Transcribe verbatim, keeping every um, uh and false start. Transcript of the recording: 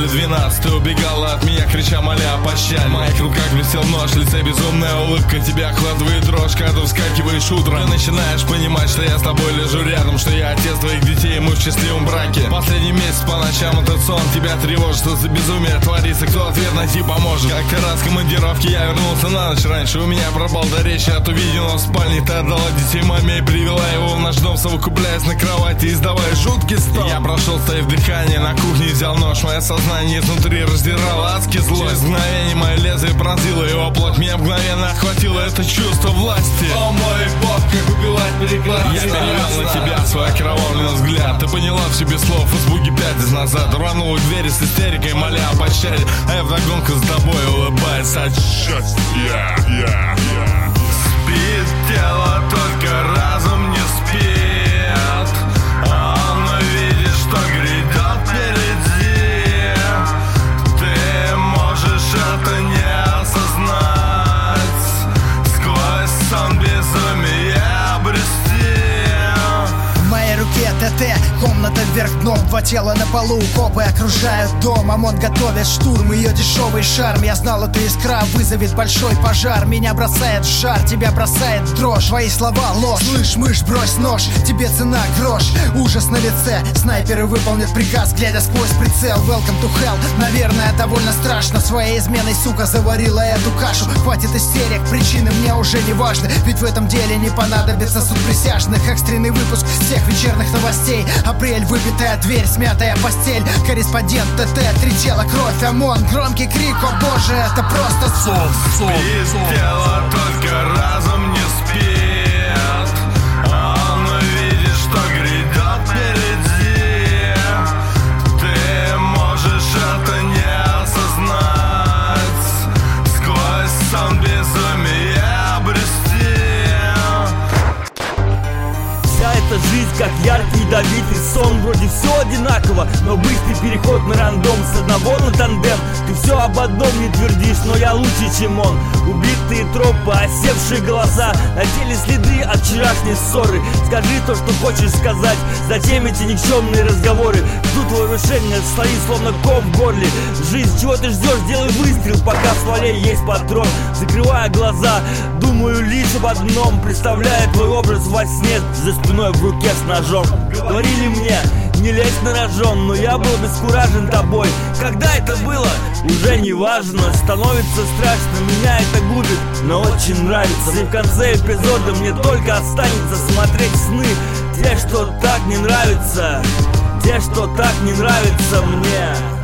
двенадцать, ты убегала от меня, крича, моля о пощаде. В моих руках блестел нож, в лице безумная улыбка. Тебя охватывает дрожь, когда вскакиваешь утром. Ты начинаешь понимать, что я с тобой лежу рядом, что я отец твоих детей, и мы в счастливом браке. Последний месяц по ночам этот сон тебя тревожит, что за безумие творится, кто ответ найти поможет. Как-то раз в командировке я вернулся на ночь раньше, у меня пропал до речи от увиденного в спальне. Ты отдала детей маме и привела его в наш дом, совокупляясь на кровати, издавая жуткий стон. Я прошел, стоя в дыхании, на кухне взял нож. Мое сознание изнутри раздирало адский злость. Через мгновение мое лезвие пронзило его плоть. Меня мгновенно охватило это чувство власти. О мой бог, как убивать прекрасно. Я перевел на тебя свой окровавленный взгляд. Ты поняла все без слов, испуги пятясь назад. Рванула к двери с истерикой, моля о пощаде. А я вдогонку с тобой улыбаюсь от счастья. Yeah, yeah, yeah. Спит тело, только разум не спит. Он видит, что грядет впереди. Ты можешь это не осознать, сквозь сон безумия обрести. В моей руке ТТ, комната вверх дном, два тела на полу, копы окружают дом. ОМОН готовит штурм, ее дешевый шарм. Я знал, эта искра вызовет большой пожар. Меня бросает в жар, тебя бросает в дрожь. Твои слова ложь, слышь, мышь, брось нож. Тебе цена грош, ужас на лице. Снайперы выполнят приказ, глядя сквозь прицел. Welcome to hell, наверное, довольно страшно. Своей изменой, сука, заварила эту кашу. Хватит истерик, причины мне уже не важны. Ведь в этом деле не понадобится суд присяжных. Экстренный выпуск всех вечерних новостей. Апрель, выбитая дверь, смятая постель. Корреспондент ТТ, три тела, кровь, ОМОН. Громкий крик, о боже, это просто сон. Спит тело, только разум не спит. Он видит, что грядет впереди. Ты можешь это не осознать, сквозь сон безумия обрести. Вся эта жизнь как яркий ядовитый сон. Вроде все одинаково, но быстрый переход на рандом. С одного на тандем. Ты все об одном не твердишь, но я лучше, чем он. Убитые тропы, осевшие голоса, на теле следы от вчерашней ссоры. Скажи то, что хочешь сказать. Зачем эти никчемные разговоры? Жду твое решение, стоит словно ком в горле. Жизнь, чего ты ждешь? Делай выстрел, пока в стволе есть патрон. Закрывая глаза, думаю лишь об одном. Представляя твой образ во сне, за спиной в руке с ножом. Говорили мне, не лезь на рожон, но я был обескуражен тобой. Когда это было, уже не важно. Становится страшно, меня это губит, но очень нравится. И в конце эпизода мне только останется смотреть сны. Те, что так не нравятся, те, что так не нравятся мне.